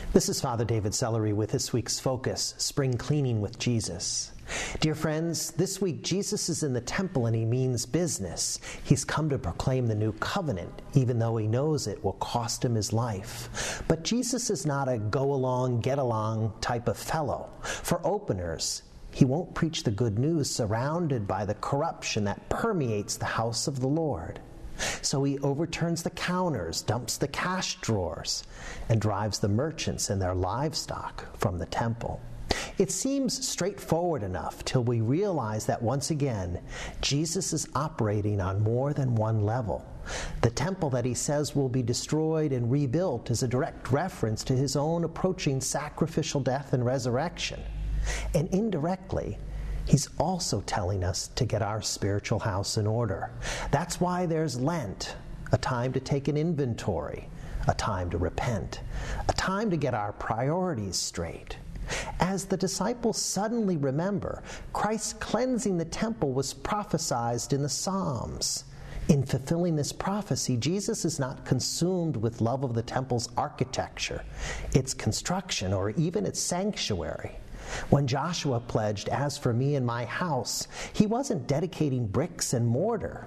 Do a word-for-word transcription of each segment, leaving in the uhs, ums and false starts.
This is Father David Sellery with this week's focus, Spring Cleaning with Jesus. Dear friends, this week Jesus is in the temple and he means business. He's come to proclaim the new covenant, even though he knows it will cost him his life. But Jesus is not a go-along, get-along type of fellow. For openers, he won't preach the good news surrounded by the corruption that permeates the house of the Lord. So he overturns the counters, dumps the cash drawers, and drives the merchants and their livestock from the temple. It seems straightforward enough till we realize that once again, Jesus is operating on more than one level. The temple that he says will be destroyed and rebuilt is a direct reference to his own approaching sacrificial death and resurrection. And indirectly, he's also telling us to get our spiritual house in order. That's why there's Lent, a time to take an inventory, a time to repent, a time to get our priorities straight. As the disciples suddenly remember, Christ's cleansing the temple was prophesied in the Psalms. In fulfilling this prophecy, Jesus is not consumed with love of the temple's architecture, its construction, or even its sanctuary. When Joshua pledged, "As for me and my house," he wasn't dedicating bricks and mortar.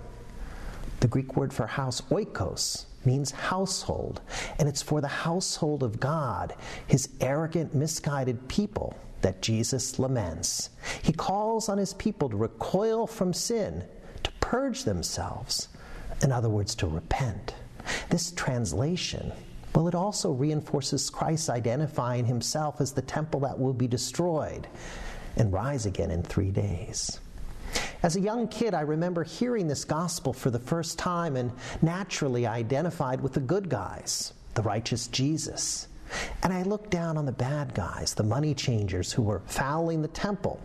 The Greek word for house, oikos, means household, and it's for the household of God, his arrogant, misguided people, that Jesus laments. He calls on his people to recoil from sin, to purge themselves, in other words, to repent. This translation, well, it also reinforces Christ identifying himself as the temple that will be destroyed and rise again in three days. As a young kid, I remember hearing this gospel for the first time and naturally identified with the good guys, the righteous Jesus. And I looked down on the bad guys, the money changers who were fouling the temple.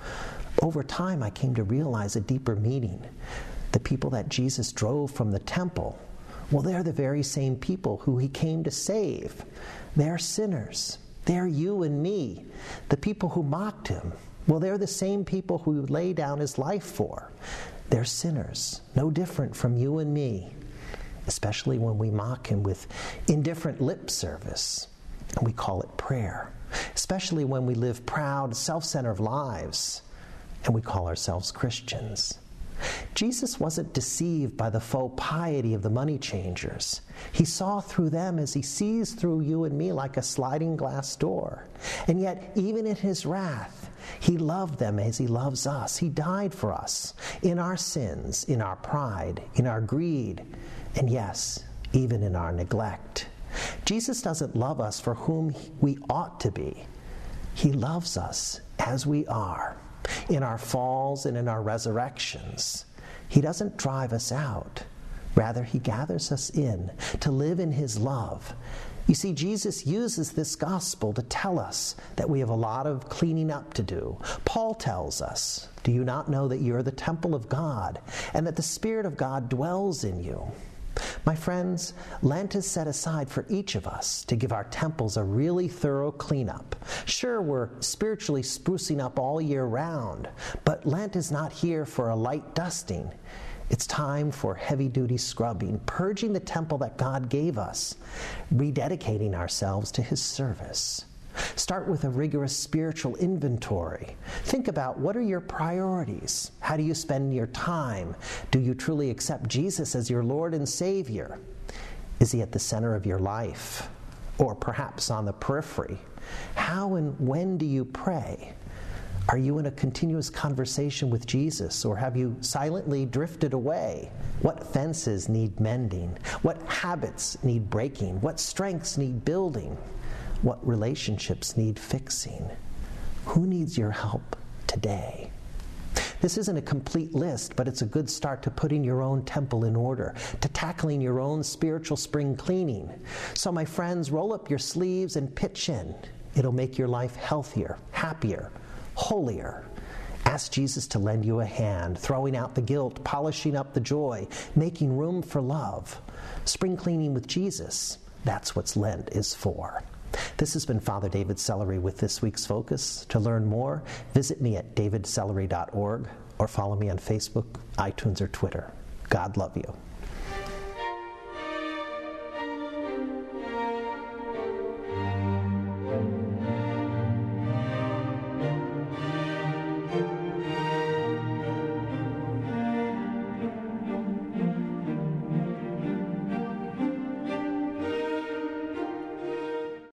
Over time, I came to realize a deeper meaning. The people that Jesus drove from the temple, well, they're the very same people who he came to save. They're sinners. They're you and me. The people who mocked him, well, they're the same people who he would lay down his life for. They're sinners, no different from you and me, especially when we mock him with indifferent lip service, and we call it prayer, especially when we live proud, self-centered lives, and we call ourselves Christians. Jesus wasn't deceived by the faux piety of the money changers. He saw through them as he sees through you and me like a sliding glass door. And yet, even in his wrath, he loved them as he loves us. He died for us in our sins, in our pride, in our greed, and yes, even in our neglect. Jesus doesn't love us for whom we ought to be. He loves us as we are, in our falls and in our resurrections. He doesn't drive us out. Rather, he gathers us in to live in his love. You see, Jesus uses this gospel to tell us that we have a lot of cleaning up to do. Paul tells us, "Do you not know that you are the temple of God, and that the Spirit of God dwells in you?" My friends, Lent is set aside for each of us to give our temples a really thorough cleanup. Sure, we're spiritually sprucing up all year round, but Lent is not here for a light dusting. It's time for heavy-duty scrubbing, purging the temple that God gave us, rededicating ourselves to his service. Start with a rigorous spiritual inventory. Think about, what are your priorities? How do you spend your time? Do you truly accept Jesus as your Lord and Savior? Is he at the center of your life? Or perhaps on the periphery? How and when do you pray? Are you in a continuous conversation with Jesus, or have you silently drifted away? What fences need mending? What habits need breaking? What strengths need building? What relationships need fixing? Who needs your help today? This isn't a complete list, but it's a good start to putting your own temple in order, to tackling your own spiritual spring cleaning. So my friends, roll up your sleeves and pitch in. It'll make your life healthier, happier, holier. Ask Jesus to lend you a hand, throwing out the guilt, polishing up the joy, making room for love. Spring cleaning with Jesus, that's what Lent is for. This has been Father David Sellery with this week's focus. To learn more, visit me at david sellery dot org or follow me on Facebook, iTunes, or Twitter. God love you.